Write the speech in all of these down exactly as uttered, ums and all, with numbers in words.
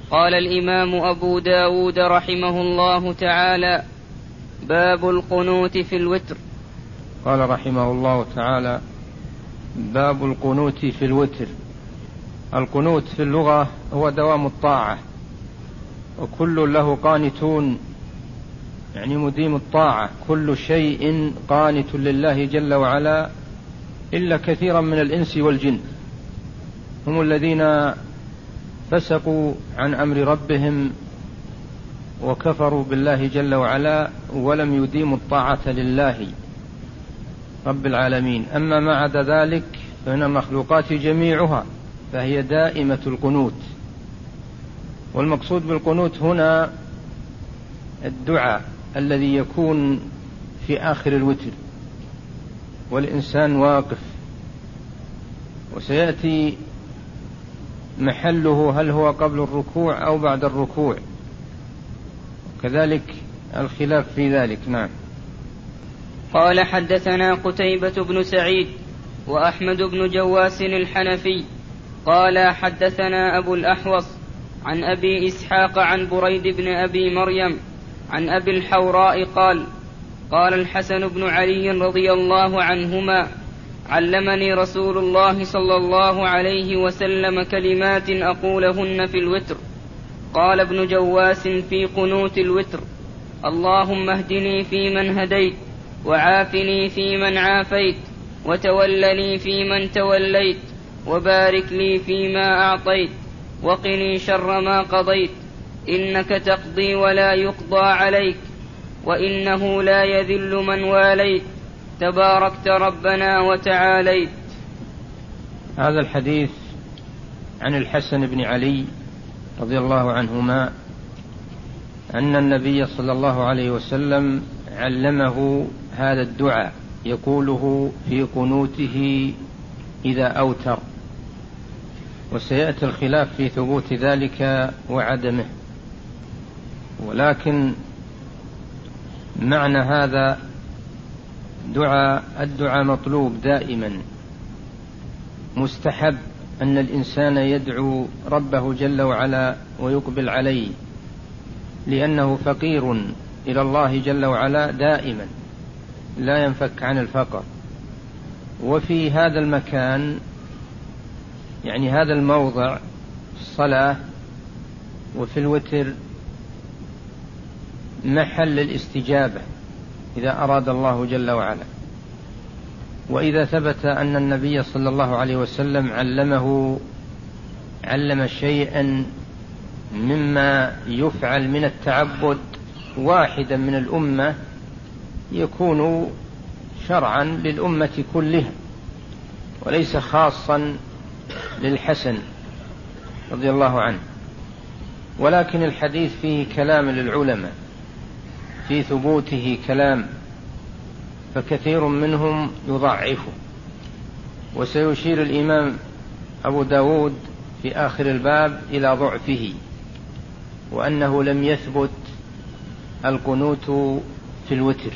قال الإمام أبو داود رحمه الله تعالى: باب القنوت في الوتر. قال رحمه الله تعالى: باب القنوت في الوتر. القنوت في اللغة هو دوام الطاعة، وكل له قانتون، يعني مديم الطاعة، كل شيء قانت لله جل وعلا إلا كثيرا من الإنس والجن، هم الذين فسقوا عن أمر ربهم وكفروا بالله جل وعلا ولم يديموا الطاعة لله رب العالمين. أما ما عدا ذلك فإن المخلوقات جميعها فهي دائمة القنوت. والمقصود بالقنوت هنا الدعاء الذي يكون في آخر الوتر والإنسان واقف، وسيأتي محله هل هو قبل الركوع أو بعد الركوع، كذلك الخلاف في ذلك. نعم. قال: حدثنا قتيبة بن سعيد وأحمد بن جواس الحنفي قال: حدثنا أبو الأحوص عن أبي إسحاق عن بريد بن أبي مريم عن أبي الحوراء قال: قال الحسن بن علي رضي الله عنهما: علمني رسول الله صلى الله عليه وسلم كلمات أقولهن في الوتر. قال ابن جواس في قنوت الوتر: اللهم اهدني فيمن هديت، وعافني فيمن عافيت، وتولني فيمن توليت، وبارك لي فيما أعطيت، وقني شر ما قضيت، إنك تقضي ولا يقضى عليك، وإنه لا يذل من واليت، تباركت ربنا وتعاليت. هذا الحديث عن الحسن بن علي رضي الله عنهما أن النبي صلى الله عليه وسلم علمه هذا الدعاء يقوله في قنوته إذا أوتر، وسيأتي الخلاف في ثبوت ذلك وعدمه، ولكن معنى هذا دعاء الدعاء مطلوب دائما، مستحب أن الإنسان يدعو ربه جل وعلا ويقبل عليه، لأنه فقير إلى الله جل وعلا دائما لا ينفك عن الفقر. وفي هذا المكان، يعني هذا الموضع، في الصلاة وفي الوتر، محل الاستجابة إذا أراد الله جل وعلا. وإذا ثبت أن النبي صلى الله عليه وسلم علمه علم شيئا مما يفعل من التعبد واحدا من الأمة يكون شرعا للأمة كلها وليس خاصا للحسن رضي الله عنه. ولكن الحديث فيه كلام للعلماء في ثبوته كلام، فكثير منهم يضعفه، وسيشير الإمام أبو داود في آخر الباب إلى ضعفه، وأنه لم يثبت القنوت في الوتر،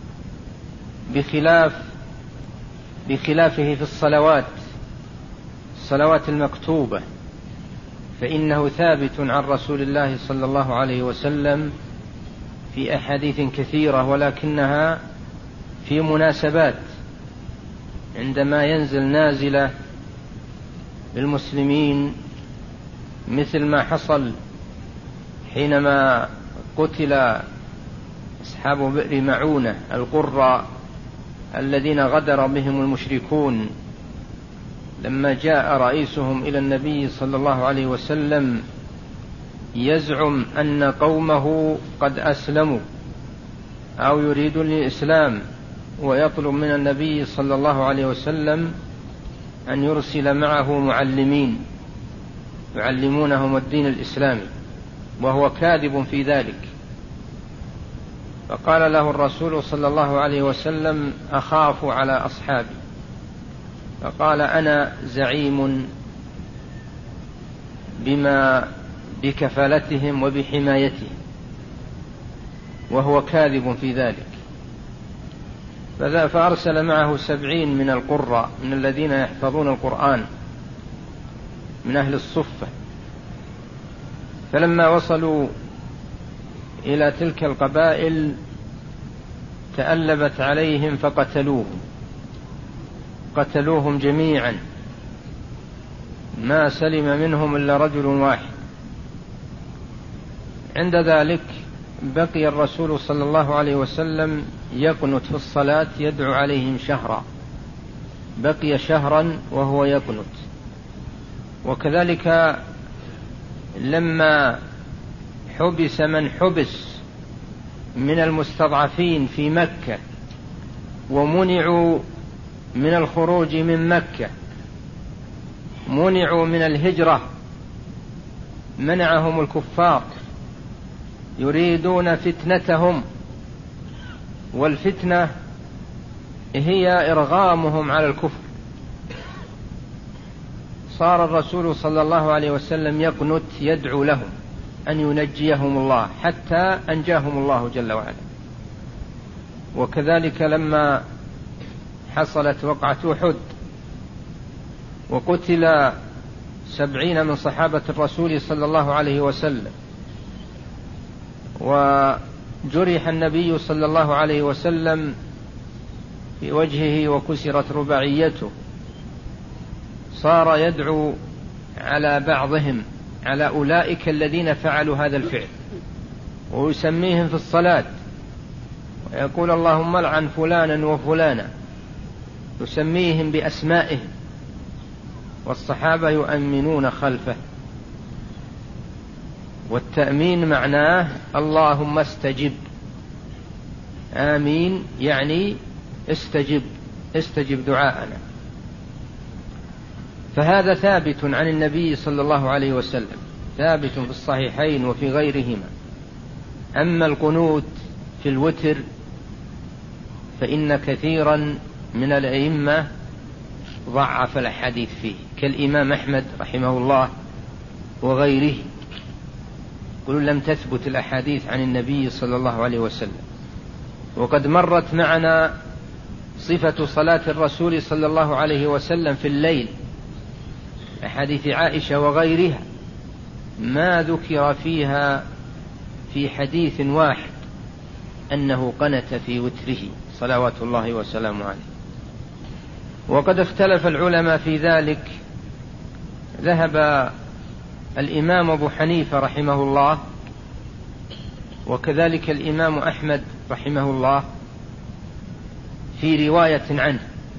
بخلاف بخلافه في الصلوات الصلوات المكتوبة، فإنه ثابت عن رسول الله صلى الله عليه وسلم في أحاديث كثيرة، ولكنها في مناسبات، عندما ينزل نازلة للمسلمين مثل ما حصل حينما قتل أصحاب بئر معونة القراء الذين غدر بهم المشركون، لما جاء رئيسهم إلى النبي صلى الله عليه وسلم يزعم أن قومه قد أسلموا أو يريدون الإسلام، ويطلب من النبي صلى الله عليه وسلم أن يرسل معه معلمين يعلمونهم الدين الإسلامي، وهو كاذب في ذلك. فقال له الرسول صلى الله عليه وسلم: أخاف على أصحابي. فقال: أنا زعيم بما بكفالتهم وبحمايتهم، وهو كاذب في ذلك. فأرسل معه سبعين من القراء من الذين يحفظون القرآن من أهل الصفة، فلما وصلوا إلى تلك القبائل تألبت عليهم فقتلوهم قتلوهم جميعا، ما سلم منهم إلا رجل واحد. عند ذلك بقي الرسول صلى الله عليه وسلم يقنت في الصلاة يدعو عليهم شهرا، بقي شهرا وهو يقنت. وكذلك لما حبس من حبس من المستضعفين في مكة ومنعوا من الخروج من مكة، منعوا من الهجرة، منعهم الكفار يريدون فتنتهم، والفتنة هي إرغامهم على الكفر. صار الرسول صلى الله عليه وسلم يقنت يدعو لهم أن ينجيهم الله حتى أنجاهم الله جل وعلا. وكذلك لما حصلت وقعة أحد وقتل سبعين من صحابة الرسول صلى الله عليه وسلم، وجرح النبي صلى الله عليه وسلم في وجهه وكسرت رباعيته، صار يدعو على بعضهم، على أولئك الذين فعلوا هذا الفعل، ويسميهم في الصلاة ويقول اللهم لعن فلانا وفلانا، يسميهم بأسمائهم، والصحابة يؤمنون خلفه. والتأمين معناه اللهم استجب، آمين يعني استجب استجب دعاءنا. فهذا ثابت عن النبي صلى الله عليه وسلم، ثابت في الصحيحين وفي غيرهما. أما القنوت في الوتر فإن كثيرا من الأئمة ضعف الحديث فيه، كالإمام أحمد رحمه الله وغيره، يقولون لم تثبت الأحاديث عن النبي صلى الله عليه وسلم. وقد مرت معنا صفة صلاة الرسول صلى الله عليه وسلم في الليل، أحاديث عائشة وغيرها، ما ذكر فيها في حديث واحد أنه قنت في وتره صلوات الله وسلامه عليه. وقد اختلف العلماء في ذلك، ذهب الإمام أبو حنيفة رحمه الله وكذلك الإمام أحمد رحمه الله في رواية عنه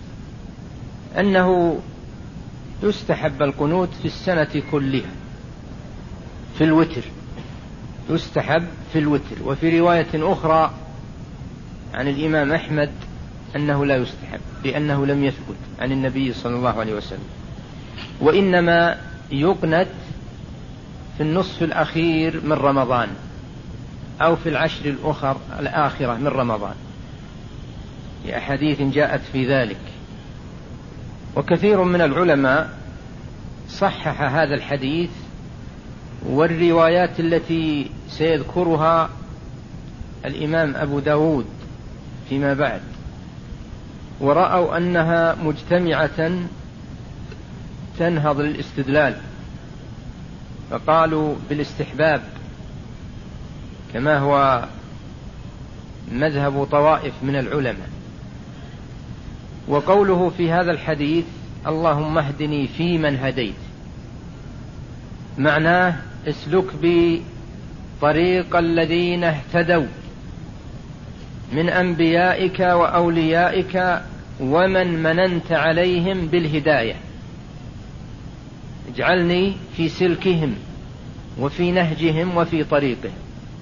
أنه يستحب القنوت في السنة كلها في الوتر، يستحب في الوتر. وفي رواية أخرى عن الإمام أحمد أنه لا يستحب لأنه لم يثبت عن النبي صلى الله عليه وسلم، وإنما يقنت في النصف الأخير من رمضان أو في العشر الأخر الآخرة من رمضان، لأحاديث جاءت في ذلك. وكثير من العلماء صحح هذا الحديث والروايات التي سيذكرها الإمام أبو داود فيما بعد، ورأوا أنها مجتمعة تنهض للاستدلال، فقالوا بالاستحباب كما هو مذهب طوائف من العلماء. وقوله في هذا الحديث اللهم اهدني فيمن هديت، معناه اسلك بي طريق الذين اهتدوا من أنبيائك وأوليائك ومن مننت عليهم بالهداية، اجعلني في سلكهم وفي نهجهم وفي طريقهم.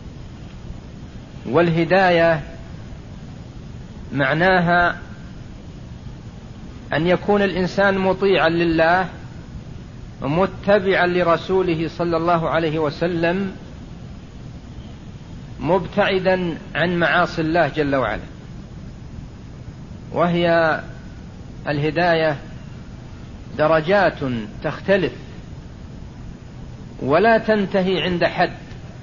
والهداية معناها أن يكون الإنسان مطيعا لله ومتبعا لرسوله صلى الله عليه وسلم، مبتعدا عن معاصي الله جل وعلا. وهي الهداية درجات تختلف ولا تنتهي عند حد،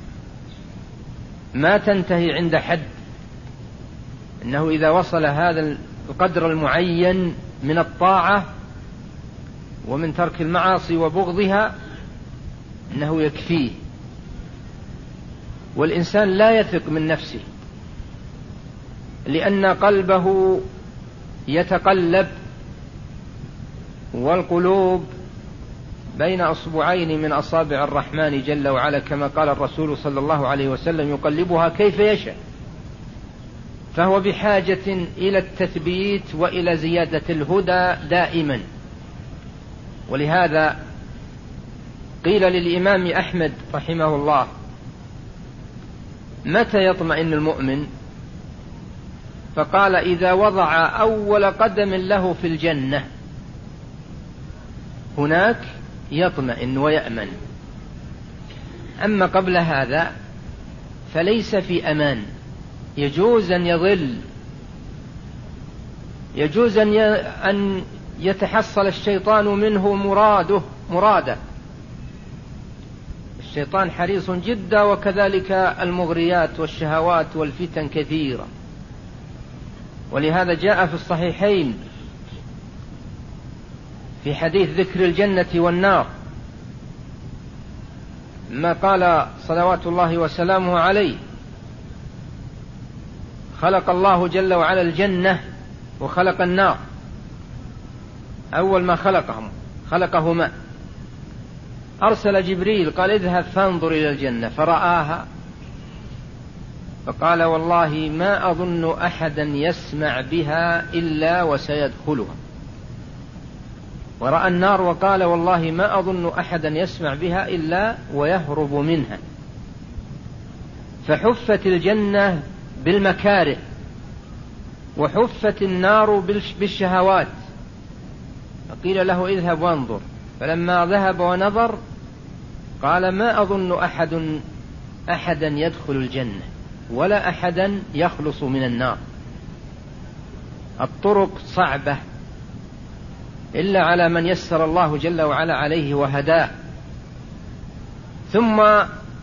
ما تنتهي عند حد، إنه إذا وصل هذا القدر المعين من الطاعة ومن ترك المعاصي وبغضها إنه يكفيه والإنسان لا يثق من نفسه، لأن قلبه يتقلب، والقلوب بين أصبعين من أصابع الرحمن جل وعلا، كما قال الرسول صلى الله عليه وسلم: يقلبها كيف يشاء. فهو بحاجة إلى التثبيت وإلى زيادة الهدى دائما. ولهذا قيل للإمام أحمد رحمه الله: متى يطمئن المؤمن؟ فقال: إذا وضع أول قدم له في الجنة، هناك يطمئن ويأمن. أما قبل هذا فليس في أمان، يجوز أن يضل، يجوز أن يتحصل الشيطان منه مراده مراده الشيطان حريص جدا، وكذلك المغريات والشهوات والفتن كثيرة. ولهذا جاء في الصحيحين في حديث ذكر الجنة والنار ما قال صلوات الله وسلامه عليه: خلق الله جل وعلا الجنة وخلق النار، أول ما خلقهم خلقهما، أرسل جبريل قال: اذهب فانظر إلى الجنة، فرآها فقال: والله ما أظن أحدا يسمع بها إلا وسيدخلها. ورأى النار وقال: والله ما أظن أحدا يسمع بها إلا ويهرب منها. فحفت الجنة بالمكاره، وحفت النار بالشهوات. فقيل له: اذهب وانظر. فلما ذهب ونظر قال: ما أظن أحد أحدا يدخل الجنة ولا أحدا يخلص من النار. الطرق صعبة إلا على من يسر الله جل وعلا عليه وهداه. ثم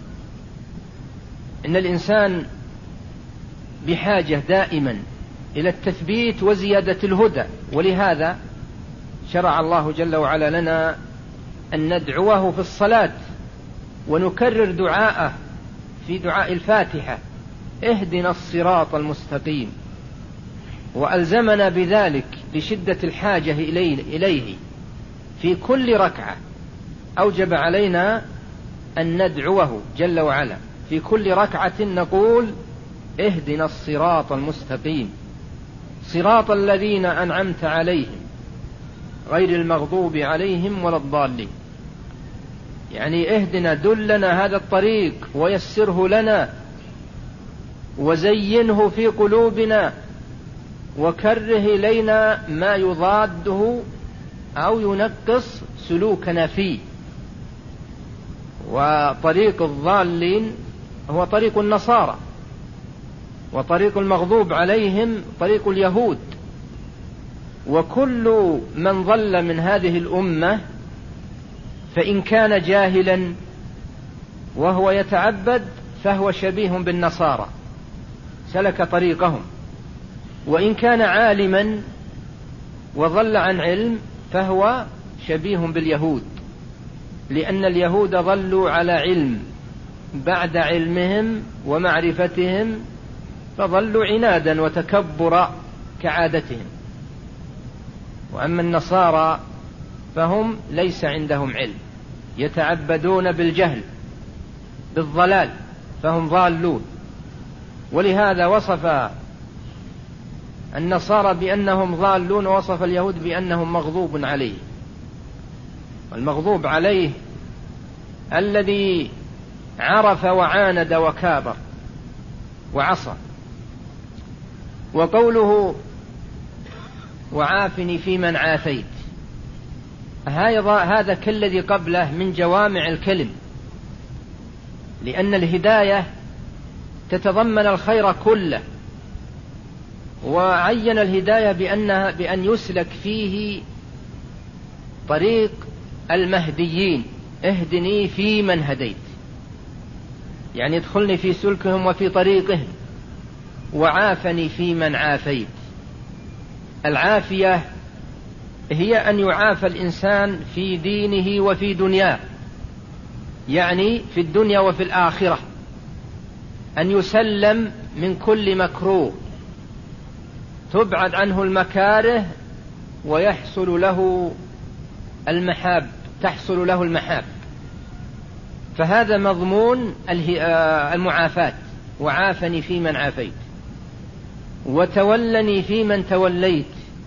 إن الإنسان بحاجة دائما إلى التثبيت وزيادة الهدى. ولهذا شرع الله جل وعلا لنا أن ندعوه في الصلاة ونكرر دعاءه في دعاء الفاتحة: اهدنا الصراط المستقيم. وألزمنا بذلك لشدة الحاجة إليه في كل ركعة. أوجب علينا أن ندعوه جل وعلا في كل ركعة، نقول: اهدنا الصراط المستقيم صراط الذين أنعمت عليهم غير المغضوب عليهم ولا الضالين. يعني اهدنا، دلنا هذا الطريق ويسره لنا وزينه في قلوبنا، وكره إلينا ما يضاده أو ينقص سلوكنا فيه. وطريق الضالين هو طريق النصارى، وطريق المغضوب عليهم طريق اليهود. وكل من ضل من هذه الأمة فإن كان جاهلا وهو يتعبد فهو شبيه بالنصارى، سلك طريقهم. وإن كان عالما وضل عن علم فهو شبيه باليهود، لأن اليهود ضلوا على علم بعد علمهم ومعرفتهم، فضلوا عنادا وتكبرا كعادتهم. وأما النصارى فهم ليس عندهم علم، يتعبدون بالجهل بالضلال، فهم ضالون. ولهذا وصف النصارى بأنهم ضالون، ووصف اليهود بأنهم مغضوب عليه. والمغضوب عليه الذي عرف وعاند وكابر وعصى. وقوله: وعافني في من عافيت، هذا كالذي قبله من جوامع الكلم، لأن الهداية تتضمن الخير كله. وعين الهداية بأنها بأن يسلك فيه طريق المهديين: اهدني في من هديت، يعني ادخلني في سلكهم وفي طريقهم. وعافني في من عافيت، العافية هي أن يعافى الإنسان في دينه وفي دنياه، يعني في الدنيا وفي الآخرة. أن يسلم من كل مكروه، تبعد عنه المكاره ويحصل له المحاب، تحصل له المحاب. فهذا مضمون المعافاة: وعافني فيمن عافيت، وتولني فيمن توليت.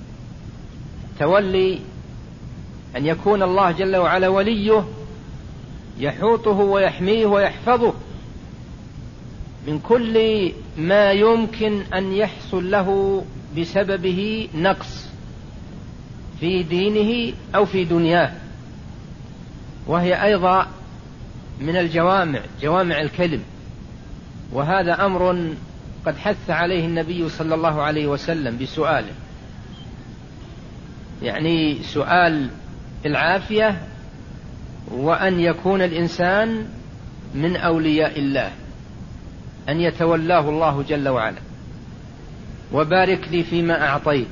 تولي أن يكون الله جل وعلا وليه، يحوطه ويحميه ويحفظه من كل ما يمكن أن يحصل له بسببه نقص في دينه أو في دنياه، وهي أيضا من الجوامع، جوامع الكلم. وهذا أمر قد حث عليه النبي صلى الله عليه وسلم بسؤاله، يعني سؤال العافية، وأن يكون الإنسان من أولياء الله، أن يتولاه الله جل وعلا. وبارك لي فيما أعطيت،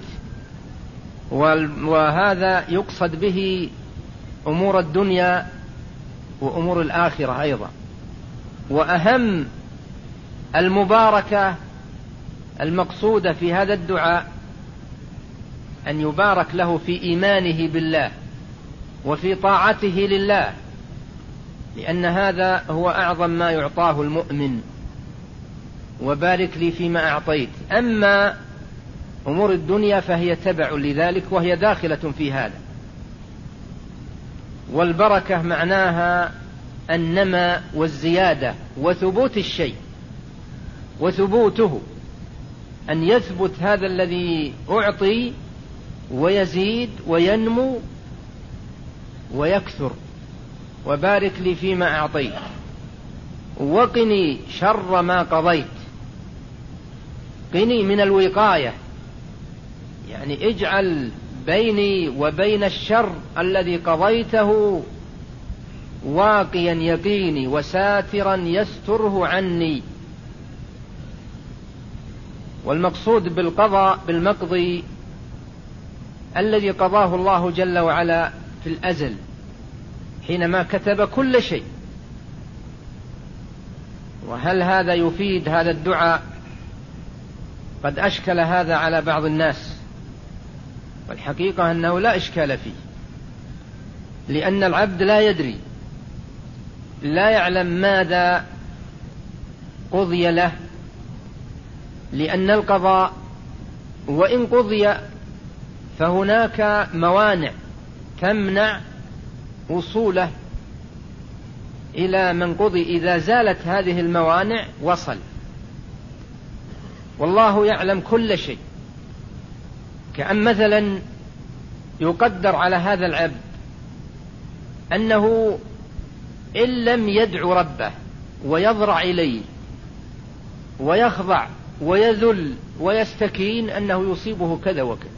وهذا يقصد به أمور الدنيا وأمور الآخرة أيضا. وأهم المباركة المقصودة في هذا الدعاء أن يبارك له في إيمانه بالله وفي طاعته لله، لأن هذا هو أعظم ما يعطاه المؤمن. وبارك لي فيما أعطيت. أما أمور الدنيا فهي تبع لذلك، وهي داخلة في هذا. والبركة معناها النماء والزيادة وثبوت الشيء، وثبوته أن يثبت هذا الذي أعطي ويزيد وينمو ويكثر. وبارك لي فيما أعطيت وقني شر ما قضيت. قني من الوقاية، يعني اجعل بيني وبين الشر الذي قضيته واقيا يقيني وساترا يستره عني. والمقصود بالقضاء بالمقضي الذي قضاه الله جل وعلا في الأزل حينما كتب كل شيء. وهل هذا يفيد هذا الدعاء؟ قد أشكل هذا على بعض الناس، والحقيقة أنه لا إشكال فيه، لأن العبد لا يدري، لا يعلم ماذا قضي له، لأن القضاء وإن قضي فهناك موانع تمنع وصوله إلى من قضي. إذا زالت هذه الموانع وصل. والله يعلم كل شيء. كأن مثلا يقدر على هذا العبد أنه إن لم يدعو ربه ويضرع إليه ويخضع ويذل ويستكين أنه يصيبه كذا وكذا.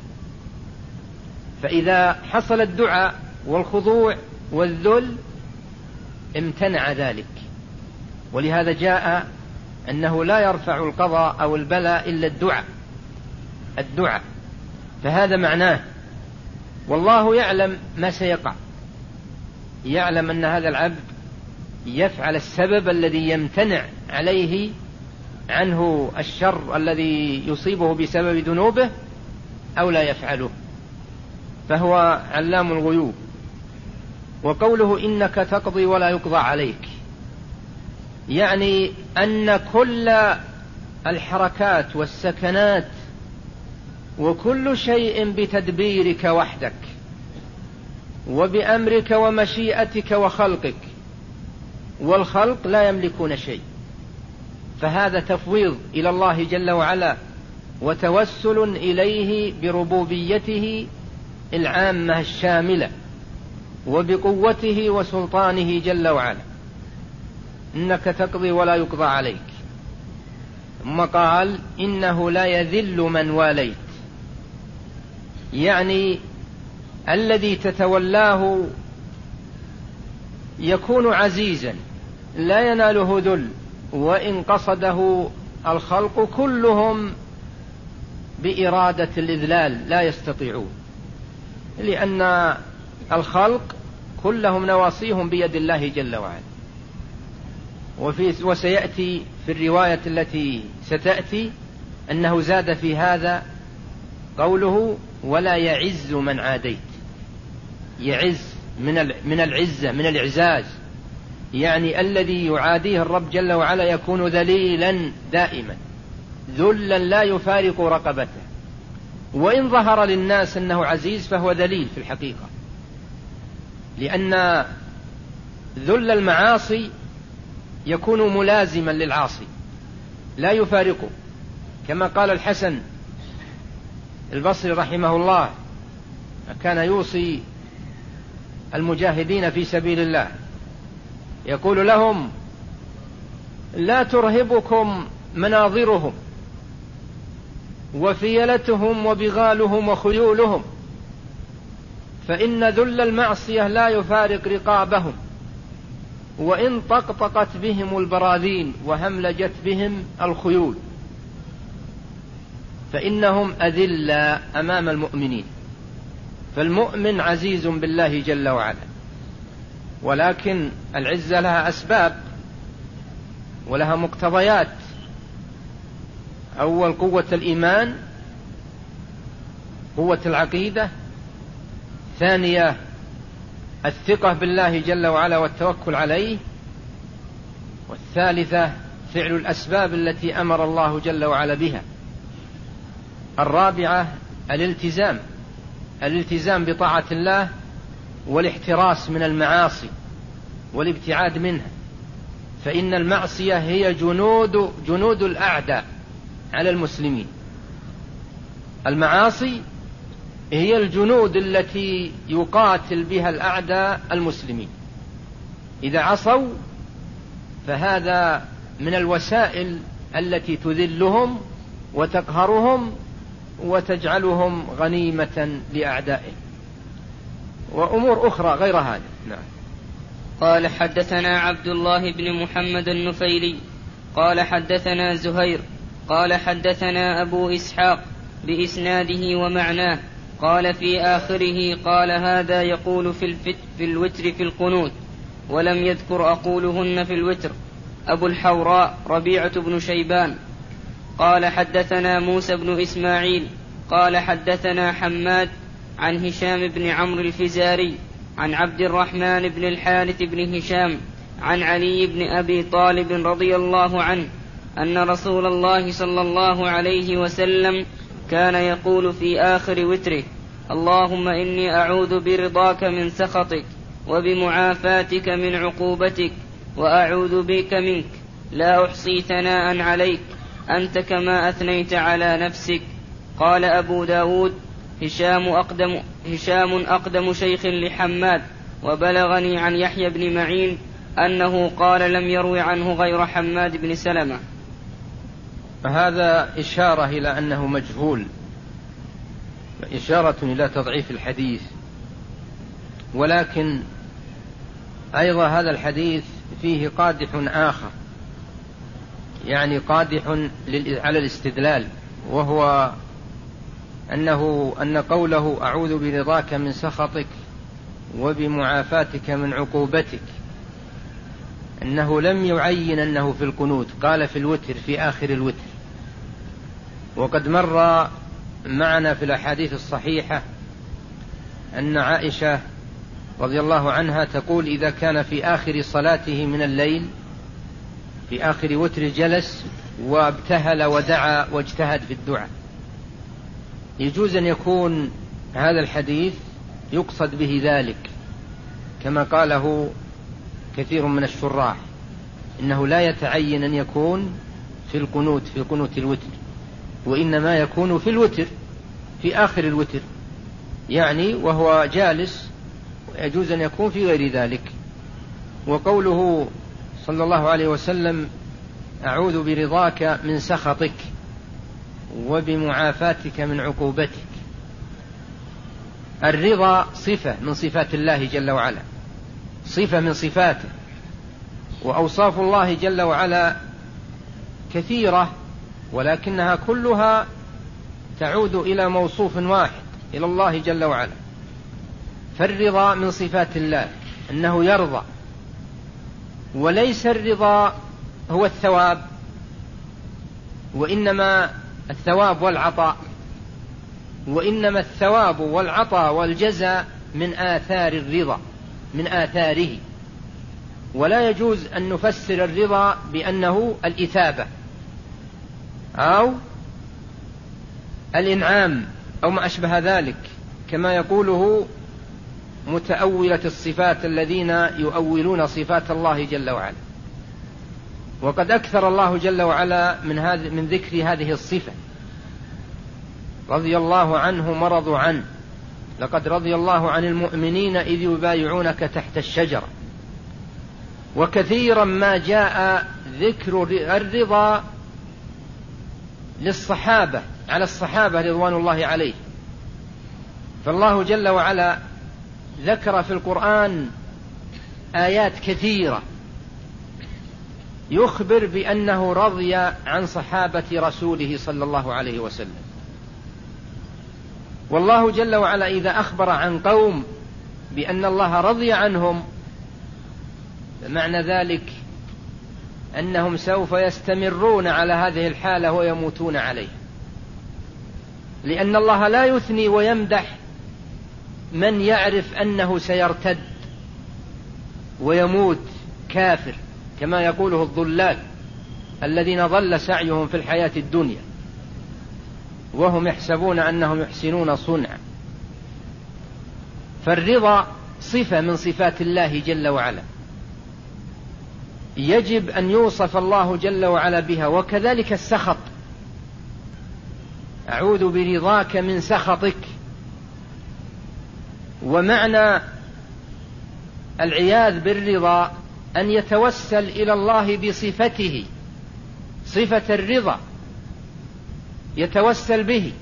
فإذا حصل الدعاء والخضوع والذل امتنع ذلك. ولهذا جاء أنه لا يرفع القضاء أو البلاء إلا الدعاء الدعاء فهذا معناه. والله يعلم ما سيقع، يعلم أن هذا العبد يفعل السبب الذي يمتنع عليه عنه الشر الذي يصيبه بسبب ذنوبه أو لا يفعله، فهو علام الغيوب. وقوله إنك تقضي ولا يقضى عليك، يعني أن كل الحركات والسكنات وكل شيء بتدبيرك وحدك وبأمرك ومشيئتك وخلقك، والخلق لا يملكون شيء. فهذا تفويض إلى الله جل وعلا وتوسل إليه بربوبيته العامة الشاملة وبقوته وسلطانه جل وعلا. إنك تقضي ولا يقضى عليك. ثم قال إنه لا يذل من واليت، يعني الذي تتولاه يكون عزيزا لا يناله ذل، وإن قصده الخلق كلهم بإرادة الإذلال لا يستطيعون، لأن الخلق كلهم نواصيهم بيد الله جل وعلا. وفي وسيأتي في الرواية التي ستأتي أنه زاد في هذا قوله ولا يعز من عاديت. يعز من من العزة، من الإعزاز، يعني الذي يعاديه الرب جل وعلا يكون ذليلا دائما، ذلا لا يفارق رقبته، وإن ظهر للناس أنه عزيز فهو ذليل في الحقيقة، لأن ذل المعاصي يكون ملازما للعاصي لا يفارقه، كما قال الحسن البصري رحمه الله كان يوصي المجاهدين في سبيل الله يقول لهم لا ترهبكم مناظرهم وفيلتهم وبغالهم وخيولهم، فإن ذل المعصية لا يفارق رقابهم، وإن طقطقت بهم البراذين وهملجت بهم الخيول فإنهم أذلة أمام المؤمنين. فالمؤمن عزيز بالله جل وعلا، ولكن العزة لها أسباب ولها مقتضيات. أول قوة الإيمان، قوة العقيدة. ثانية الثقة بالله جل وعلا والتوكل عليه. والثالثة فعل الأسباب التي أمر الله جل وعلا بها. الرابعة الالتزام، الالتزام بطاعة الله والاحتراس من المعاصي والابتعاد منها، فإن المعصية هي جنود جنود الأعداء على المسلمين. المعاصي هي الجنود التي يقاتل بها الأعداء المسلمين. إذا عصوا فهذا من الوسائل التي تذلهم وتقهرهم وتجعلهم غنيمة لأعدائهم، وأمور أخرى غير هذا. نعم. قال حدثنا عبد الله بن محمد النفيلي قال حدثنا زهير قال حدثنا أبو إسحاق بإسناده ومعناه قال في آخره قال هذا يقول في, الفت في الوتر في القنوت، ولم يذكر أقولهن في الوتر. أبو الحوراء ربيعة بن شيبان قال حدثنا موسى بن إسماعيل قال حدثنا حماد عن هشام بن عمرو الفزاري عن عبد الرحمن بن الحارث بن هشام عن علي بن أبي طالب رضي الله عنه أن رسول الله صلى الله عليه وسلم كان يقول في آخر وتره اللهم إني أعوذ برضاك من سخطك وبمعافاتك من عقوبتك وأعوذ بك منك لا أحصي ثناء عليك أنت كما أثنيت على نفسك. قال أبو داود هشام أقدم, هشام أقدم شيخ لحماد، وبلغني عن يحيى بن معين أنه قال لم يروي عنه غير حماد بن سلمة. فهذا إشارة إلى أنه مجهول، إشارة إلى تضعيف الحديث، ولكن أيضا هذا الحديث فيه قادح آخر، يعني قادح على الاستدلال، وهو أنه أن قوله أعوذ برضاك من سخطك وبمعافاتك من عقوبتك أنه لم يعين أنه في القنوت، قال في الوتر في آخر الوتر. وقد مر معنا في الأحاديث الصحيحة أن عائشة رضي الله عنها تقول إذا كان في آخر صلاته من الليل في آخر وتر جلس وابتهل ودعا واجتهد في الدعاء. يجوز أن يكون هذا الحديث يقصد به ذلك كما قاله كثير من الشراح، إنه لا يتعين أن يكون في القنوت في قنوت الوتر، وإنما يكون في الوتر في آخر الوتر، يعني وهو جالس، ويجوز أن يكون في غير ذلك. وقوله صلى الله عليه وسلم أعوذ برضاك من سخطك وبمعافاتك من عقوبتك، الرضا صفة من صفات الله جل وعلا، صفة من صفاته، وأوصاف الله جل وعلا كثيرة، ولكنها كلها تعود إلى موصوف واحد، إلى الله جل وعلا. فالرضا من صفات الله، أنه يرضى وليس الرضا هو الثواب، وإنما الثواب والعطاء، وإنما الثواب والعطاء والجزاء من آثار الرضا، من آثاره. ولا يجوز أن نفسر الرضا بأنه الإثابة أو الإنعام أو ما أشبه ذلك، كما يقوله متأولة الصفات الذين يؤولون صفات الله جل وعلا. وقد أكثر الله جل وعلا من, هذ من ذكر هذه الصفة: رضي الله عنه ورضوا عنه، لقد رضي الله عن المؤمنين إذ يبايعونك تحت الشجرة. وكثيرا ما جاء ذكر الرضا للصحابة، على الصحابة رضوان الله عليه. فالله جل وعلا ذكر في القرآن آيات كثيرة يخبر بأنه رضي عن صحابة رسوله صلى الله عليه وسلم. والله جل وعلا إذا أخبر عن قوم بأن الله رضي عنهم، فمعنى ذلك أنهم سوف يستمرون على هذه الحالة ويموتون عليها، لأن الله لا يثني ويمدح من يعرف أنه سيرتد ويموت كافر، كما يقوله الضلال الذين ضل سعيهم في الحياة الدنيا وهم يحسبون أنهم يحسنون صنعا. فالرضا صفة من صفات الله جل وعلا، يجب أن يوصف الله جل وعلا بها. وكذلك السخط: أعوذ برضاك من سخطك. ومعنى العياذ بالرضا أن يتوسل إلى الله بصفته، صفة الرضا، يتوسل به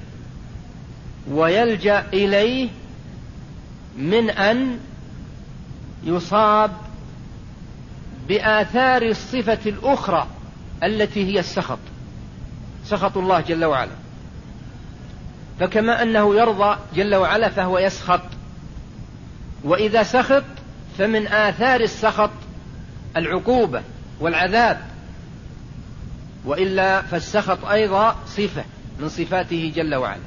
ويلجأ إليه من أن يصاب بآثار الصفة الأخرى التي هي السخط، سخط الله جل وعلا. فكما أنه يرضى جل وعلا فهو يسخط، وإذا سخط فمن آثار السخط العقوبة والعذاب، وإلا فالسخط أيضا صفة من صفاته جل وعلا.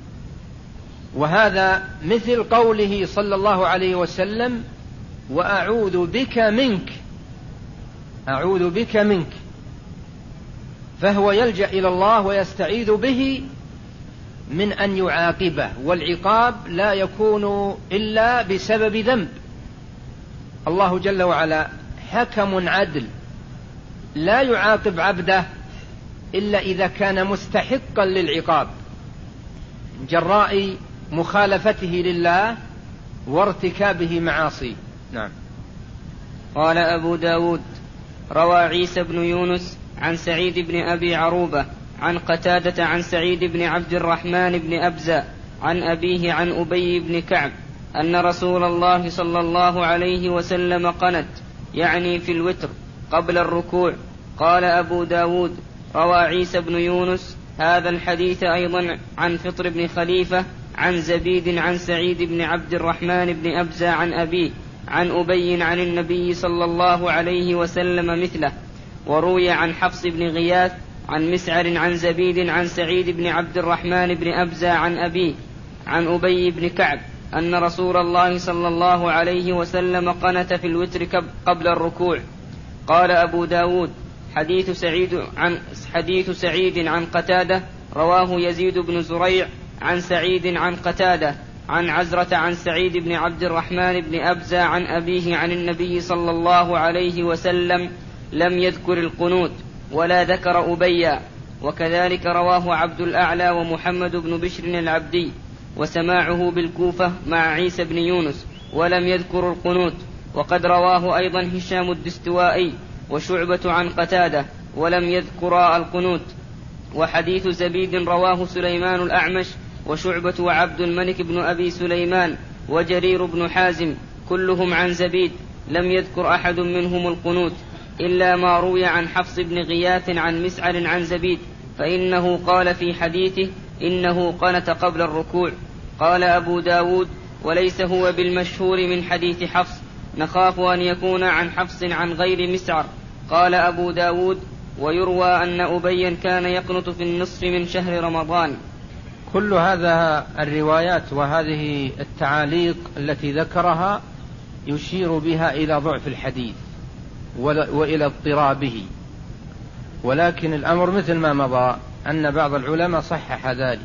وهذا مثل قوله صلى الله عليه وسلم: وأعوذ بك منك، أعوذ بك منك. فهو يلجأ إلى الله ويستعيذ به من أن يعاقبه، والعقاب لا يكون إلا بسبب ذنب. الله جل وعلا حكم عدل، لا يعاقب عبده إلا إذا كان مستحقا للعقاب جراء مخالفته لله وارتكابه معاصي. نعم. قال أبو داود: روى عيسى بن يونس عن سعيد بن أبي عروبة عن قتادة عن سعيد بن عبد الرحمن بن أبزة عن أبيه عن أبي بن كعب أن رسول الله صلى الله عليه وسلم قنت، يعني في الوتر قبل الركوع. قال أبو داود: روى عيسى بن يونس هذا الحديث أيضا عن فطر بن خليفة عن زبيد عن سعيد بن عبد الرحمن بن أبزة عن أبيه عن أبي عن النبي صلى الله عليه وسلم مثله. وروي عن حفص بن غياث عن مسعر عن زبيد عن سعيد بن عبد الرحمن بن أبزة عن أبيه عن أبي بن كعب أن رسول الله صلى الله عليه وسلم قنت في الوتر قبل الركوع. قال أبو داود: حديث سعيد عن, حديث سعيد عن قتادة رواه يزيد بن زريع عن سعيد عن قتادة عن عزرة عن سعيد بن عبد الرحمن بن أبزة عن أبيه عن النبي صلى الله عليه وسلم لم يذكر القنوت ولا ذكر أبيا. وكذلك رواه عبد الأعلى ومحمد بن بشر العبدي، وسماعه بالكوفة مع عيسى بن يونس، ولم يذكر القنوت. وقد رواه أيضا هشام الدستوائي وشعبة عن قتادة ولم يذكر القنوت. وحديث زبيد رواه سليمان الأعمش وشعبة وعبد الملك بن أبي سليمان وجرير بن حازم كلهم عن زبيد، لم يذكر أحد منهم القنوت إلا ما روي عن حفص بن غياث عن مسعر عن زبيد، فإنه قال في حديثه إنه قنت قبل الركوع. قال أبو داود: وليس هو بالمشهور من حديث حفص، نخاف أن يكون عن حفص عن غير مسعر. قال أبو داود: ويروى أن أبيا كان يقنت في النصف من شهر رمضان. كل هذا الروايات وهذه التعاليق التي ذكرها يشير بها إلى ضعف الحديث وإلى اضطرابه، ولكن الأمر مثل ما مضى أن بعض العلماء صحح ذلك.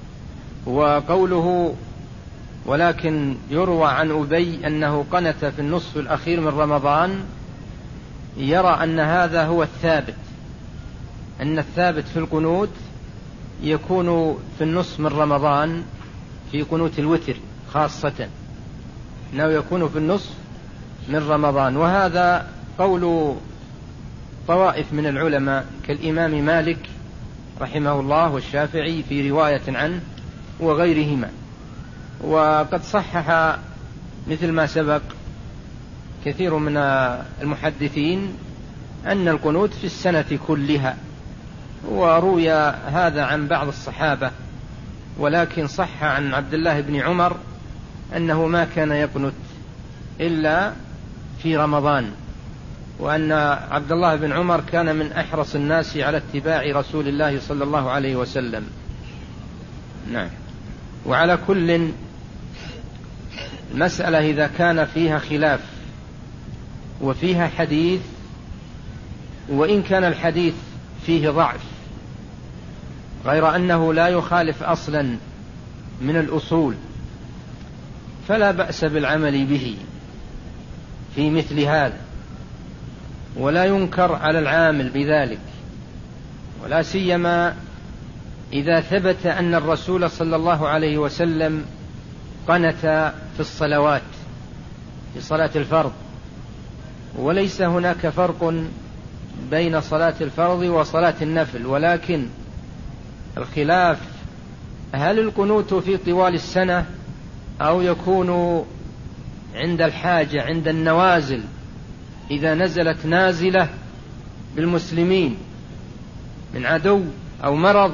وقوله ولكن يروى عن أبي أنه قنت في النصف الأخير من رمضان، يرى أن هذا هو الثابت، أن الثابت في القنوت يكون في النصف من رمضان في قنوت الوتر خاصة، أنه يكون في النصف من رمضان. وهذا قول طوائف من العلماء كالإمام مالك رحمه الله والشافعي في رواية عنه وغيرهما. وقد صحح مثل ما سبق كثير من المحدثين أن القنوت في السنة كلها، وروي هذا عن بعض الصحابة، ولكن صح عن عبد الله بن عمر أنه ما كان يقنت إلا في رمضان، وأن عبد الله بن عمر كان من أحرص الناس على اتباع رسول الله صلى الله عليه وسلم. نعم. وعلى كل المسألة إذا كان فيها خلاف وفيها حديث، وإن كان الحديث فيه ضعف غير أنه لا يخالف أصلا من الأصول، فلا بأس بالعمل به في مثل هذا، ولا ينكر على العامل بذلك، ولا سيما إذا ثبت أن الرسول صلى الله عليه وسلم قنت في الصلوات في صلاة الفرض. وليس هناك فرق بين صلاة الفرض وصلاة النفل، ولكن الخلاف هل القنوت في طوال السنة أو يكون عند الحاجة عند النوازل، إذا نزلت نازلة بالمسلمين من عدو أو مرض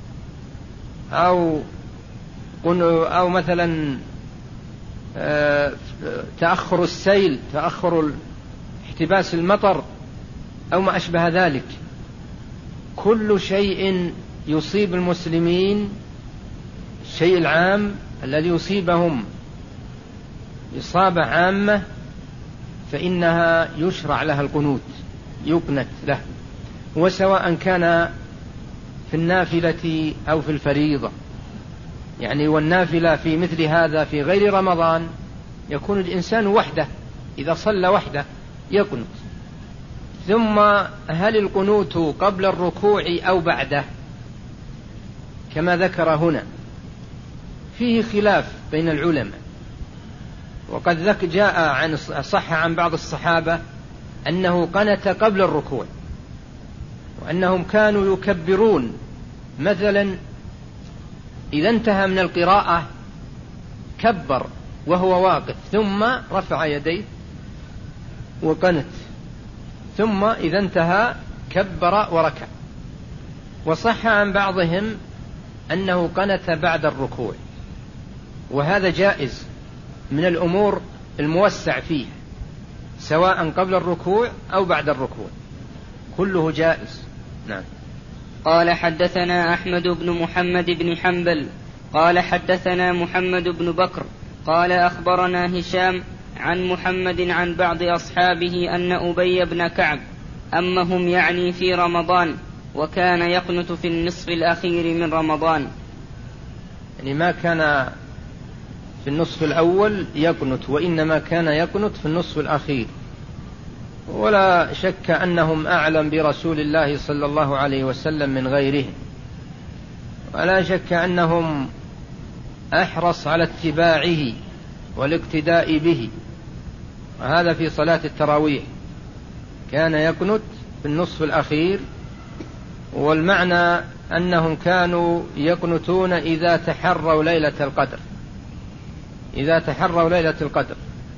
أو أو مثلا تأخر السيل، تأخر احتباس المطر أو ما أشبه ذلك. كل شيء يصيب المسلمين، الشيء العام الذي يصيبهم إصابة عامة، فإنها يشرع لها القنوت، يقنت له، وسواء كان في النافلة أو في الفريضة. يعني والنافلة في مثل هذا في غير رمضان يكون الإنسان وحده، إذا صلى وحده يقنت. ثم هل القنوت قبل الركوع أو بعده كما ذكر هنا؟ فيه خلاف بين العلماء، وقد جاء عن صح عن بعض الصحابة أنه قنت قبل الركوع، وأنهم كانوا يكبرون مثلا إذا انتهى من القراءة كبر وهو واقف، ثم رفع يديه وقنت، ثم إذا انتهى كبر وركع. وصح عن بعضهم أنه قنت بعد الركوع، وهذا جائز من الأمور الموسع فيه، سواء قبل الركوع أو بعد الركوع، كله جائز. نعم. قال حدثنا أحمد بن محمد بن حنبل قال حدثنا محمد بن بكر قال أخبرنا هشام عن محمد عن بعض أصحابه أن أبي بن كعب أمهم يعني في رمضان، وكان يقنت في النصف الأخير من رمضان. يعني ما كان في النصف الأول يقنت، وإنما كان يقنت في النصف الأخير. ولا شك أنهم أعلم برسول الله صلى الله عليه وسلم من غيرهم، ولا شك أنهم أحرص على اتباعه والاقتداء به. وهذا في صلاة التراويح كان يقنت في النصف الأخير، والمعنى أنهم كانوا يقنتون إذا تحروا ليلة القدر، إذا تحروا ليلة القدر.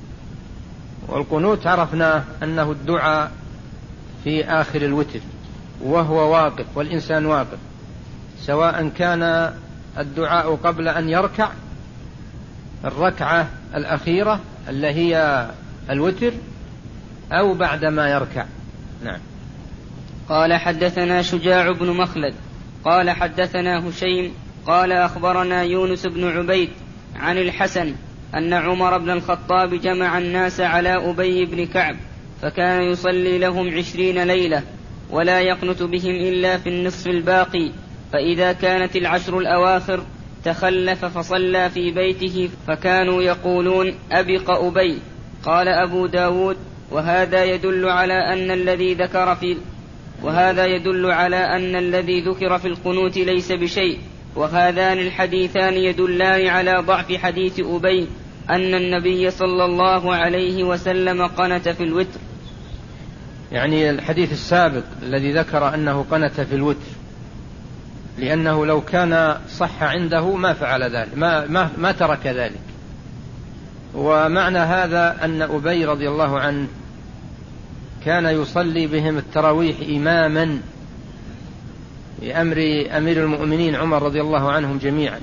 والقنوت عرفنا أنه الدعاء في آخر الوتر وهو واقف، والإنسان واقف، سواء كان الدعاء قبل أن يركع الركعة الأخيرة اللي هي الوتر أو بعدما يركع. نعم. قال حدثنا شجاع بن مخلد قال حدثنا هشيم قال أخبرنا يونس بن عبيد عن الحسن أن عمر بن الخطاب جمع الناس على أبي بن كعب فكان يصلي لهم عشرين ليلة ولا يقنت بهم إلا في النصف الباقي، فإذا كانت العشر الأواخر تخلف فصلى في بيته فكانوا يقولون أبق أبي. قال أبو داود وهذا يدل على أن الذي ذكر في وهذا يدل على أن الذي ذكر في القنوت ليس بشيء، وهذان الحديثان يدلان على ضعف حديث أبي أن النبي صلى الله عليه وسلم قنت في الوتر. يعني الحديث السابق الذي ذكر أنه قنت في الوتر، لأنه لو كان صح عنده ما فعل ذلك، ما, ما, ما ترك ذلك. ومعنى هذا أن أبي رضي الله عنه كان يصلي بهم التراويح إماما بأمر أمير المؤمنين عمر رضي الله عنهم جميعا،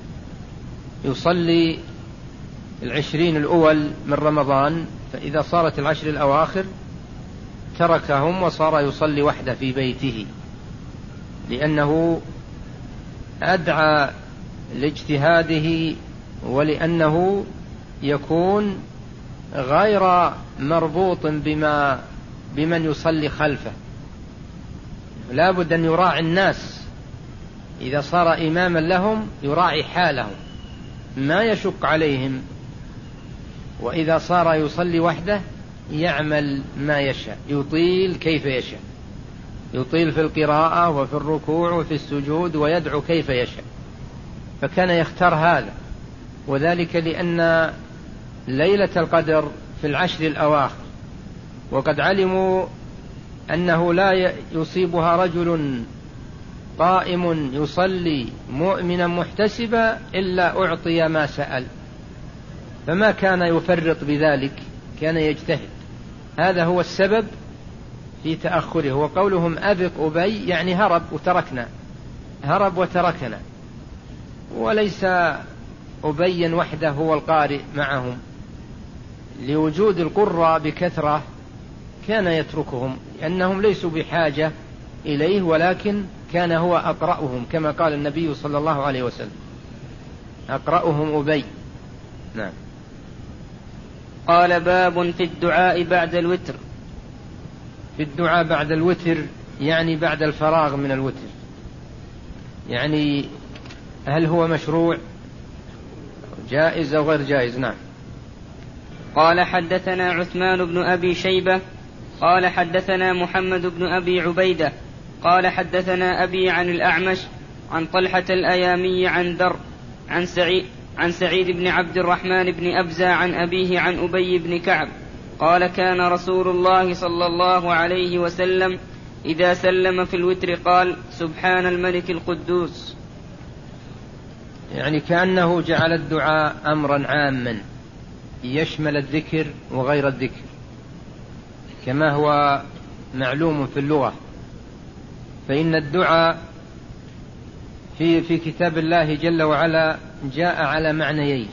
يصلي العشرين الأول من رمضان، فإذا صارت العشر الأواخر تركهم وصار يصلي وحده في بيته، لأنه أدعى لاجتهاده ولأنه يكون غير مربوط بما بمن يصلي خلفه. لا بد أن يراعي الناس، إذا صار إماما لهم يراعي حالهم ما يشق عليهم، وإذا صار يصلي وحده يعمل ما يشاء، يطيل كيف يشاء، يطيل في القراءة وفي الركوع وفي السجود ويدعو كيف يشاء. فكان يختار هذا، وذلك لأن ليلة القدر في العشر الأواخر، وقد علموا أنه لا يصيبها رجل قائم يصلي مؤمنا محتسبا إلا أعطي ما سأل، فما كان يفرط بذلك، كان يجتهد. هذا هو السبب في تأخره. وقولهم أبق أبي يعني هرب وتركنا، هرب وتركنا، وليس أبيا وحده هو القارئ معهم، لوجود القراء بكثرة كان يتركهم لأنهم ليسوا بحاجة إليه، ولكن كان هو أقرأهم كما قال النبي صلى الله عليه وسلم أقرأهم أبي. نعم. قال باب في الدعاء بعد الوتر. في الدعاء بعد الوتر يعني بعد الفراغ من الوتر، يعني هل هو مشروع جائز أو غير جائز؟ نعم. قال حدثنا عثمان بن أبي شيبة قال حدثنا محمد بن أبي عبيدة قال حدثنا أبي عن الأعمش عن طلحة الأيامي عن در عن سعيد, عن سعيد بن عبد الرحمن بن أبزة عن أبيه عن أبي بن كعب قال كان رسول الله صلى الله عليه وسلم إذا سلم في الوتر قال سبحان الملك القدوس. يعني كأنه جعل الدعاء أمرا عاما يشمل الذكر وغير الذكر، كما هو معلوم في اللغة. فإن الدعاء في, في كتاب الله جل وعلا جاء على معنيين.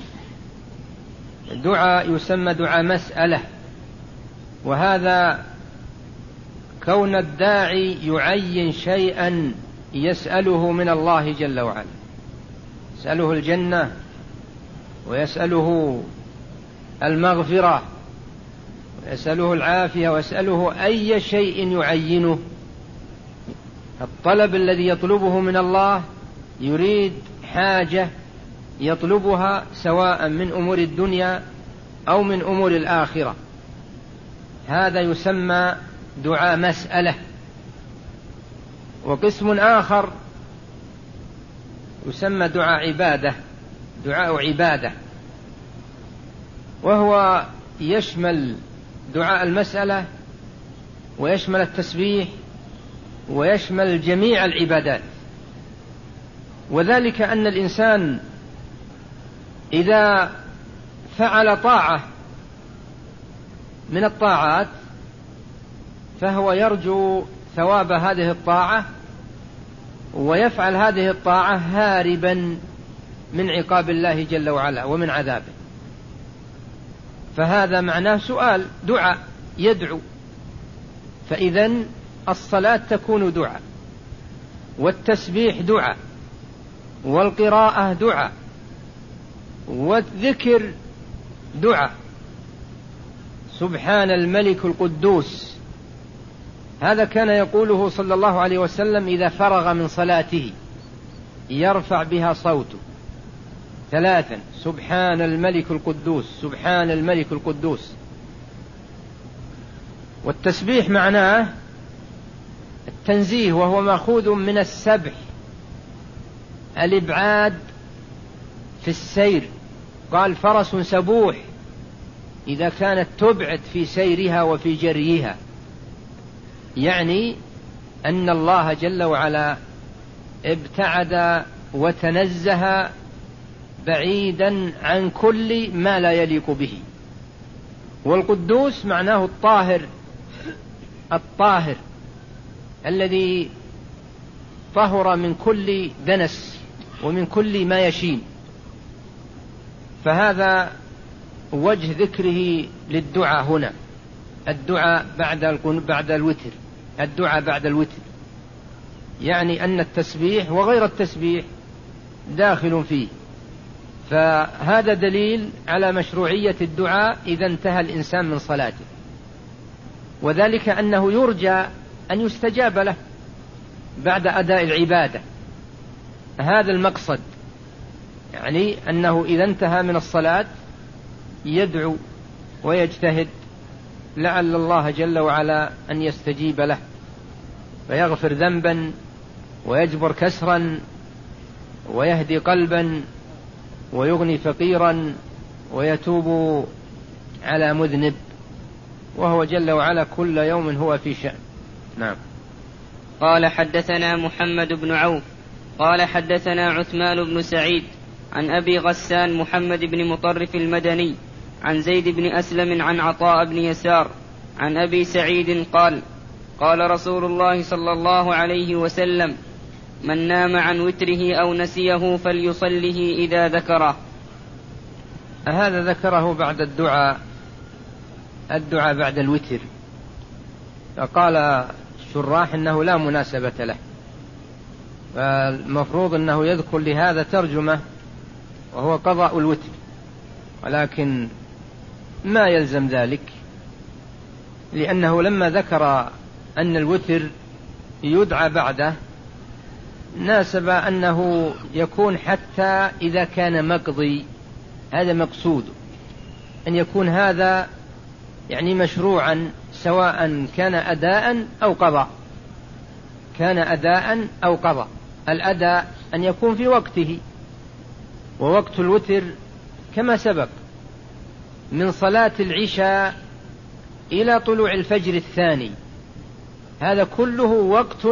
دعاء يسمى دعاء مسألة، وهذا كون الداعي يعين شيئا يسأله من الله جل وعلا، يسأله الجنة ويسأله المغفرة ويسأله العافية ويسأله أي شيء يعينه. الطلب الذي يطلبه من الله يريد حاجة يطلبها سواء من أمور الدنيا أو من أمور الآخرة، هذا يسمى دعاء مسألة. وقسم آخر يسمى دعاء عبادة، دعاء عبادة، وهو يشمل دعاء المسألة ويشمل التسبيح ويشمل جميع العبادات. وذلك أن الإنسان إذا فعل طاعة من الطاعات فهو يرجو ثواب هذه الطاعة ويفعل هذه الطاعة هاربا من عقاب الله جل وعلا ومن عذابه. فهذا معناه سؤال، دعاء، يدعو. فإذن الصلاة تكون دعاء، والتسبيح دعاء، والقراءة دعاء، والذكر دعاء. سبحان الملك القدوس، هذا كان يقوله صلى الله عليه وسلم إذا فرغ من صلاته، يرفع بها صوته ثلاثا: سبحان الملك القدوس، سبحان الملك القدوس. والتسبيح معناه التنزيه، وهو مأخوذ من السبح، الإبعاد في السير. قال فرس سبوح إذا كانت تبعد في سيرها وفي جريها، يعني أن الله جل وعلا ابتعد وتنزه بعيدا عن كل ما لا يليق به. والقدوس معناه الطاهر، الطاهر الذي طهر من كل دنس ومن كل ما يشين. فهذا وجه ذكره للدعاء هنا، الدعاء بعد بعد الوتر، الدعاء بعد الوتر، يعني أن التسبيح وغير التسبيح داخل فيه. فهذا دليل على مشروعية الدعاء إذا انتهى الإنسان من صلاته، وذلك أنه يرجى أن يستجاب له بعد أداء العبادة. هذا المقصد، يعني أنه إذا انتهى من الصلاة يدعو ويجتهد لعل الله جل وعلا أن يستجيب له، فيغفر ذنبا ويجبر كسرا ويهدي قلبا ويغني فقيرا ويتوب على مذنب، وهو جل وعلا كل يوم هو في شأن. نعم. قال حدثنا محمد بن عوف قال حدثنا عثمان بن سعيد عن أبي غسان محمد بن مطرف المدني عن زيد بن أسلم عن عطاء بن يسار عن أبي سعيد قال: قال رسول الله صلى الله عليه وسلم: من نام عن وتره أو نسيه فليصله إذا ذكره. هذا ذكره بعد الدعاء، الدعاء بعد الوتر. فقال الشراح إنه لا مناسبة له، فالمفروض أنه يذكر لهذا ترجمة وهو قضاء الوتر، ولكن ما يلزم ذلك، لأنه لما ذكر أن الوتر يدعى بعده ناسب أنه يكون حتى إذا كان مقضي. هذا مقصود، أن يكون هذا يعني مشروعا، سواء كان أداء أو قضاء، كان أداء أو قضاء. الأداء أن يكون في وقته، ووقت الوتر كما سبق من صلاة العشاء إلى طلوع الفجر الثاني، هذا كله وقت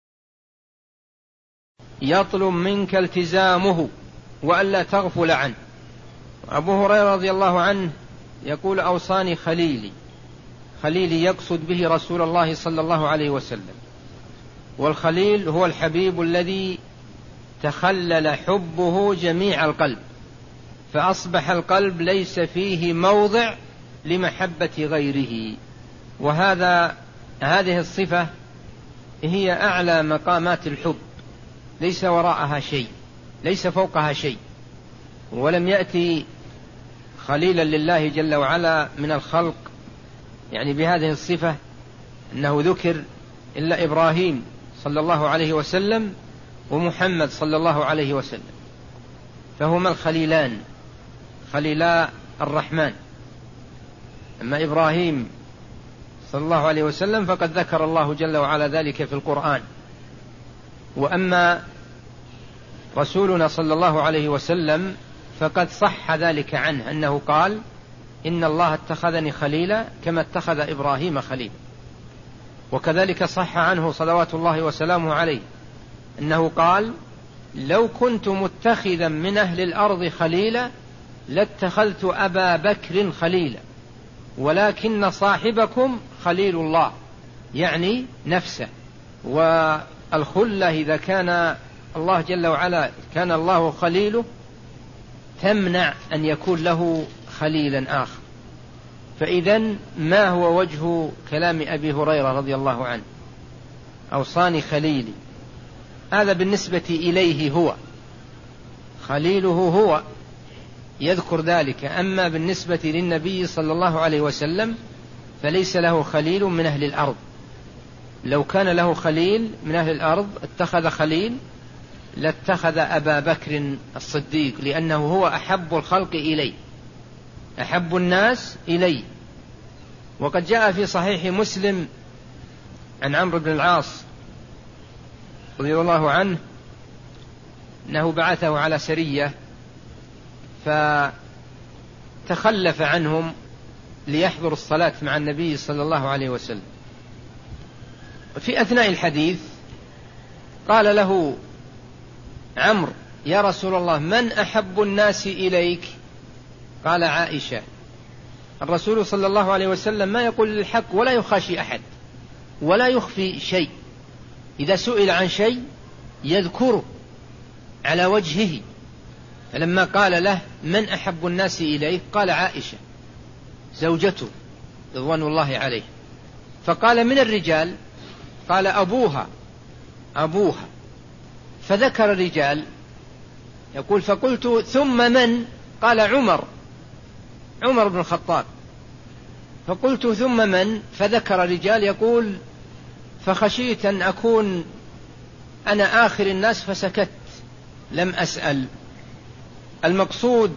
يطلب منك التزامه وألا تغفل عنه. أبو هريرة رضي الله عنه يقول: أوصاني خليلي. خليلي يقصد به رسول الله صلى الله عليه وسلم، والخليل هو الحبيب الذي تخلل حبه جميع القلب، فأصبح القلب ليس فيه موضع لمحبة غيره. وهذا هذه الصفة هي أعلى مقامات الحب، ليس وراءها شيء، ليس فوقها شيء. ولم يأتي خليلا لله جل وعلا من الخلق يعني بهذه الصفة أنه ذكر إلا إبراهيم صلى الله عليه وسلم ومحمد صلى الله عليه وسلم، فهما الخليلان، خليلا الرحمن. أما إبراهيم صلى الله عليه وسلم فقد ذكر الله جل وعلا ذلك في القرآن. وأما رسولنا صلى الله عليه وسلم فقد صح ذلك عنه أنه قال: إن الله اتخذني خليلا كما اتخذ إبراهيم خليلا. وكذلك صح عنه صلوات الله وسلامه عليه أنه قال: لو كنت متخذا من أهل الأرض خليلا لاتخذت أبا بكر خليلا، ولكن صاحبكم خليل الله، يعني نفسه. والخلة إذا كان الله جل وعلا كان الله خليله تمنع أن يكون له خليلا آخر. فإذن ما هو وجه كلام أبي هريرة رضي الله عنه أوصاني خليلي؟ هذا بالنسبة إليه هو، خليله هو يذكر ذلك. أما بالنسبة للنبي صلى الله عليه وسلم فليس له خليل من أهل الأرض. لو كان له خليل من أهل الأرض اتخذ خليل لاتخذ أبا بكر الصديق، لأنه هو أحب الخلق إليه، أحب الناس إليه. وقد جاء في صحيح مسلم عن عمرو بن العاص رضي الله عنه أنه بعثه على سرية فتخلف عنهم ليحضر الصلاة مع النبي صلى الله عليه وسلم. في أثناء الحديث قال له عمرو: يا رسول الله، من أحب الناس إليك؟ قال: عائشة. الرسول صلى الله عليه وسلم ما يقول الحق ولا يخاشي أحد ولا يخفي شيء، إذا سئل عن شيء يذكره على وجهه. فلما قال له: من أحب الناس إليك؟ قال: عائشة زوجته رضوان الله عليه. فقال: من الرجال؟ قال: أبوها أبوها. فذكر الرجال، يقول: فقلت: ثم من؟ قال: عمر عمر بن الخطاب. فقلت: ثم من؟ فذكر رجال، يقول: فخشيت أن أكون أنا آخر الناس فسكت لم أسأل. المقصود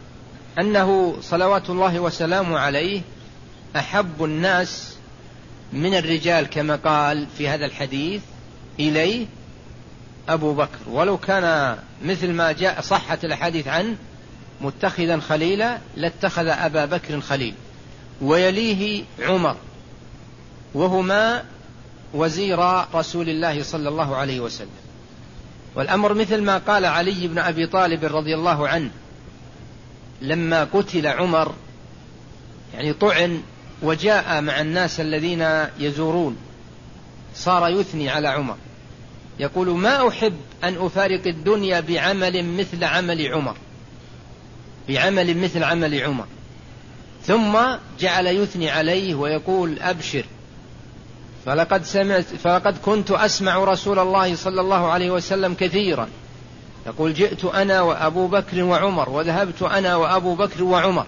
أنه صلوات الله وسلامه عليه أحب الناس من الرجال كما قال في هذا الحديث إليه أبو بكر، ولو كان مثل ما جاء صحة الحديث عنه متخذا خليلا لاتخذ أبا بكر خليل، ويليه عمر، وهما وزير رسول الله صلى الله عليه وسلم. والأمر مثل ما قال علي بن أبي طالب رضي الله عنه لما قتل عمر، يعني طعن وجاء مع الناس الذين يزورون، صار يثني على عمر، يقول: ما أحب أن أفارق الدنيا بعمل مثل عمل عمر بعمل مثل عمل عمر. ثم جعل يثني عليه ويقول: أبشر، فلقد سمعت فلقد كنت أسمع رسول الله صلى الله عليه وسلم كثيرا يقول: جئت أنا وأبو بكر وعمر، وذهبت أنا وأبو بكر وعمر.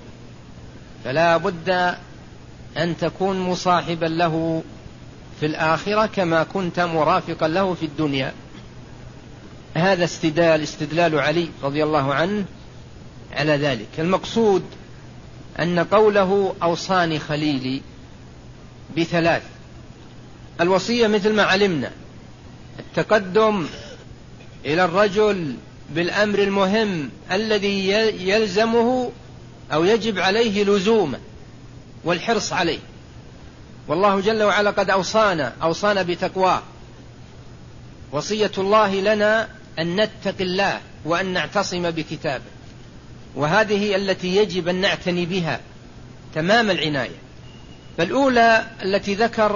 فلا بد أن تكون مصاحبا له في الآخرة كما كنت مرافقا له في الدنيا. هذا استدلال استدلال علي رضي الله عنه على ذلك. المقصود أن قوله أوصاني خليلي بثلاث: الوصية مثل ما علمنا التقدم إلى الرجل بالأمر المهم الذي يلزمه أو يجب عليه لزومه والحرص عليه. والله جل وعلا قد أوصانا أوصانا بتقواه. وصية الله لنا أن نتقي الله وأن نعتصم بكتابه، وهذه التي يجب أن نعتني بها تمام العناية. فالأولى التي ذكر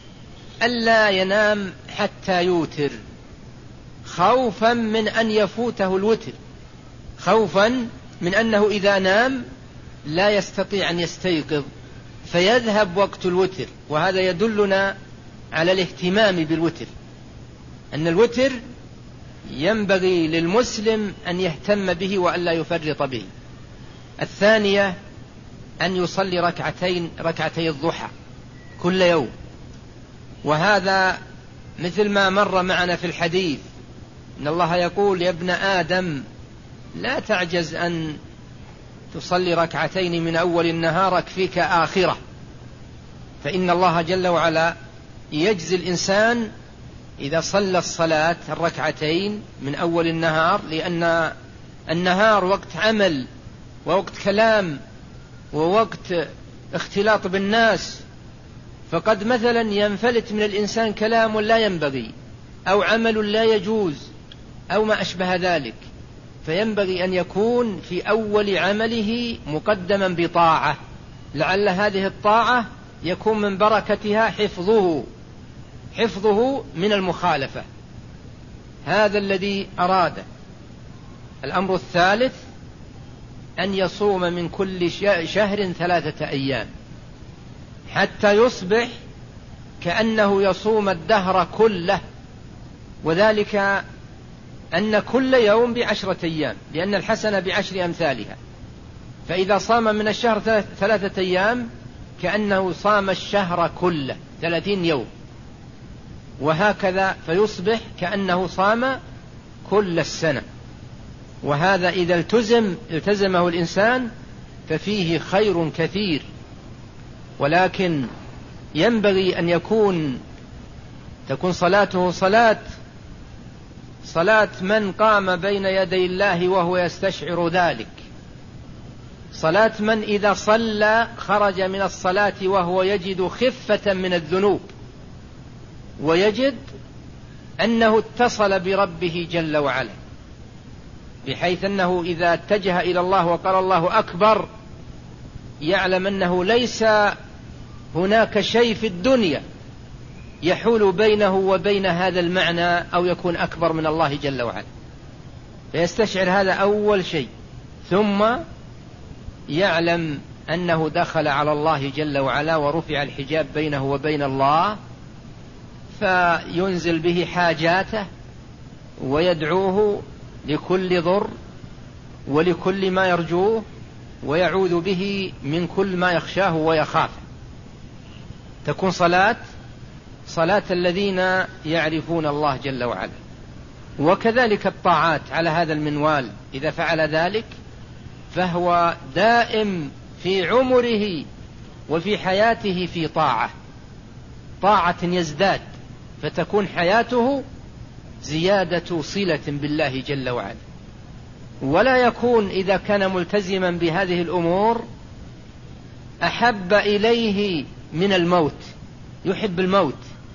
ألا ينام حتى يوتر، خوفا من أن يفوته الوتر، خوفا من أنه إذا نام لا يستطيع أن يستيقظ فيذهب وقت الوتر. وهذا يدلنا على الاهتمام بالوتر، أن الوتر ينبغي للمسلم أن يهتم به وألا يفرط به. الثانية أن يصلي ركعتين ركعتي الضحى كل يوم، وهذا مثل ما مر معنا في الحديث إن الله يقول: يا ابن آدم لا تعجز أن تصلي ركعتين من أول النهار أكفيك آخرة. فإن الله جل وعلا يجزي الإنسان إذا صلى الصلاة الركعتين من أول النهار، لأن النهار وقت عمل ووقت كلام ووقت اختلاط بالناس، فقد مثلا ينفلت من الإنسان كلام لا ينبغي أو عمل لا يجوز أو ما أشبه ذلك، فينبغي أن يكون في أول عمله مقدما بطاعة، لعل هذه الطاعة يكون من بركتها حفظه حفظه من المخالفة. هذا الذي أراده. الأمر الثالث أن يصوم من كل شهر ثلاثة أيام حتى يصبح كأنه يصوم الدهر كله، وذلك أن كل يوم بعشرة أيام، لأن الحسنة بعشر أمثالها. فإذا صام من الشهر ثلاثة أيام كأنه صام الشهر كله ثلاثين يوم، وهكذا فيصبح كأنه صام كل السنة. وهذا إذا التزم التزمه الإنسان ففيه خير كثير، ولكن ينبغي أن يكون تكون صلاته صلاة صلاة من قام بين يدي الله وهو يستشعر ذلك، صلاة من إذا صلى خرج من الصلاة وهو يجد خفة من الذنوب، ويجد أنه اتصل بربه جل وعلا، بحيث أنه إذا اتجه إلى الله وقال الله أكبر يعلم أنه ليس هناك شيء في الدنيا يحول بينه وبين هذا المعنى أو يكون أكبر من الله جل وعلا، فيستشعر هذا أول شيء، ثم يعلم أنه دخل على الله جل وعلا ورفع الحجاب بينه وبين الله، فينزل به حاجاته ويدعوه لكل ضر ولكل ما يرجوه، ويعوذ به من كل ما يخشاه ويخافه. تكون صلاة صلاة الذين يعرفون الله جل وعلا. وكذلك الطاعات على هذا المنوال، إذا فعل ذلك فهو دائم في عمره وفي حياته في طاعة طاعة يزداد، فتكون حياته زيادة صلة بالله جل وعلا. ولا يكون إذا كان ملتزما بهذه الأمور أحب إليه من الموت، يحب الموت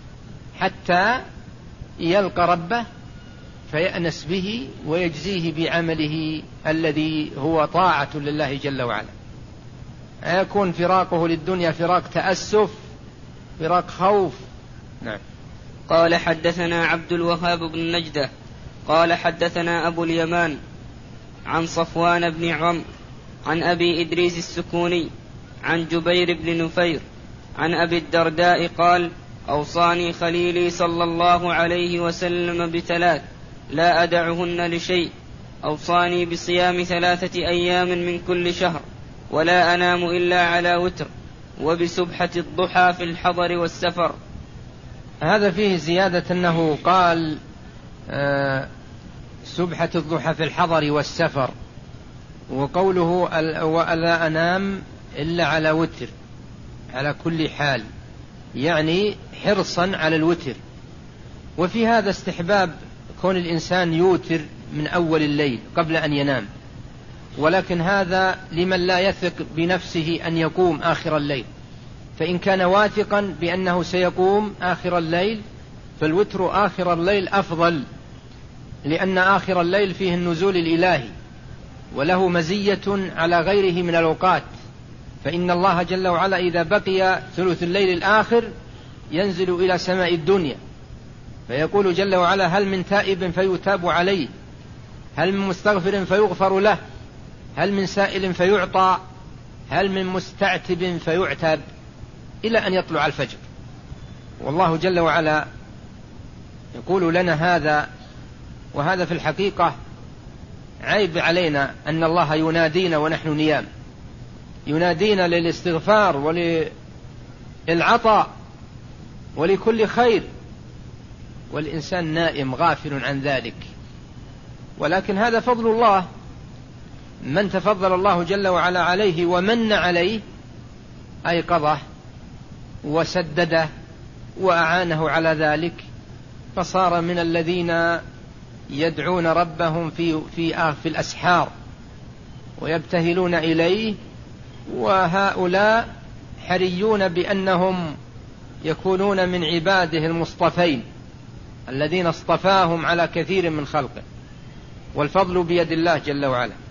حتى يلقى ربه فيأنس به ويجزيه بعمله الذي هو طاعة لله جل وعلا. يكون فراقه للدنيا فراق تأسف، فراق خوف. نعم. قال حدثنا عبد الوهاب بن نجدة قال حدثنا أبو اليمان عن صفوان بن عمرو عن أبي إدريس السكوني عن جبير بن نفير عن أبي الدرداء قال: أوصاني خليلي صلى الله عليه وسلم بثلاث لا أدعهن لشيء، أوصاني بصيام ثلاثة أيام من كل شهر ولا أنام إلا على وتر، وبسبحة الضحى في الحضر والسفر. هذا فيه زيادة أنه قال آه سبحة الضحى في الحضر والسفر، وقوله ولا أنام إلا على وتر على كل حال، يعني حرصا على الوتر. وفي هذا استحباب كون الإنسان يوتر من أول الليل قبل أن ينام، ولكن هذا لمن لا يثق بنفسه أن يقوم آخر الليل، فإن كان واثقا بأنه سيقوم آخر الليل فالوتر آخر الليل أفضل، لأن آخر الليل فيه النزول الإلهي وله مزية على غيره من الأوقات، فإن الله جل وعلا إذا بقي ثلث الليل الآخر ينزل إلى سماء الدنيا فيقول جل وعلا: هل من تائب فيتاب عليه، هل من مستغفر فيغفر له، هل من سائل فيعطى، هل من مستعتب فيعتب، إلى أن يطلع الفجر. والله جل وعلا يقول لنا هذا، وهذا في الحقيقة عيب علينا أن الله ينادينا ونحن نيام، ينادينا للاستغفار وللعطاء ولكل خير، والإنسان نائم غافل عن ذلك. ولكن هذا فضل الله، من تفضل الله جل وعلا عليه ومن عليه أيقظه وسدده وأعانه على ذلك، فصار من الذين يدعون ربهم في, في, في الأسحار ويبتهلون إليه، وهؤلاء حريون بأنهم يكونون من عباده المصطفين الذين اصطفاهم على كثير من خلقه، والفضل بيد الله جل وعلا.